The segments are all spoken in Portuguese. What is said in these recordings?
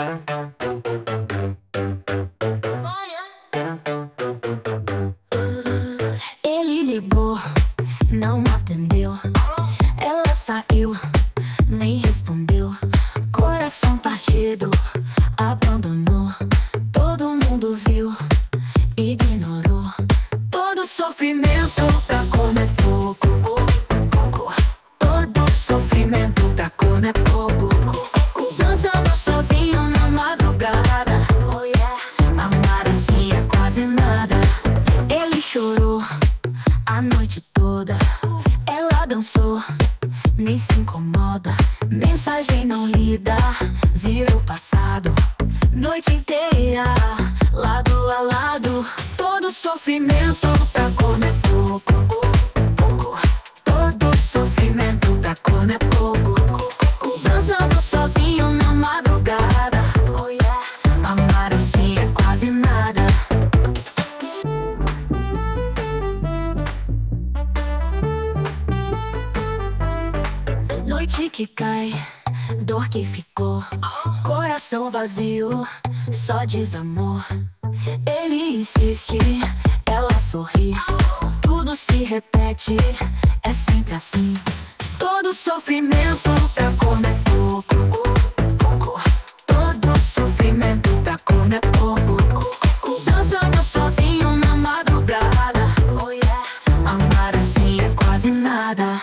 Ele ligou, não atendeu. Ela saiu, nem respondeu. Coração partido, abandonou. Todo mundo viu, ignorou. Todo sofrimento pra comer pouco. Todo sofrimento pra comer pouco. Dançando sozinho na madrugada. Amar assim é quase nada. Ele chorou a noite toda. Ela dançou, nem se incomoda. Mensagem não lida, virou passado. Noite inteira, lado a lado. Todo sofrimento pra comer pouco. Todo sofrimento pra comer pouco. Dançando sozinho na madrugada. Amar assim é quase nada. Noite que cai, dor que ficou. Coração vazio, só desamor. Ele insiste, ela sorri. Tudo se repete, é sempre assim. Todo sofrimento pra comer pouco. Todo sofrimento pra comer pouco. Dançando sozinho na madrugada. Amar assim é quase nada.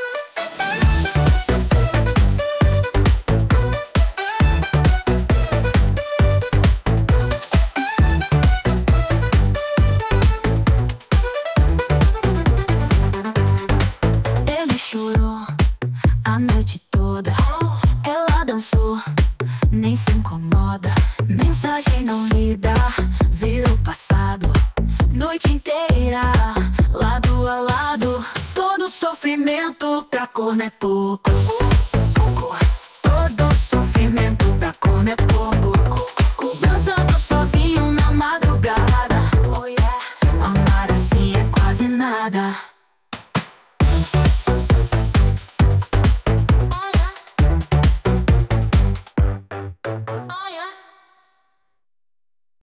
Ele chorou a noite toda. Ela dançou, nem se incomoda. Mensagem não lida, virou passado. Noite inteira, lado a lado. Todo sofrimento pra comer pouco. Todo sofrimento pra comer pouco.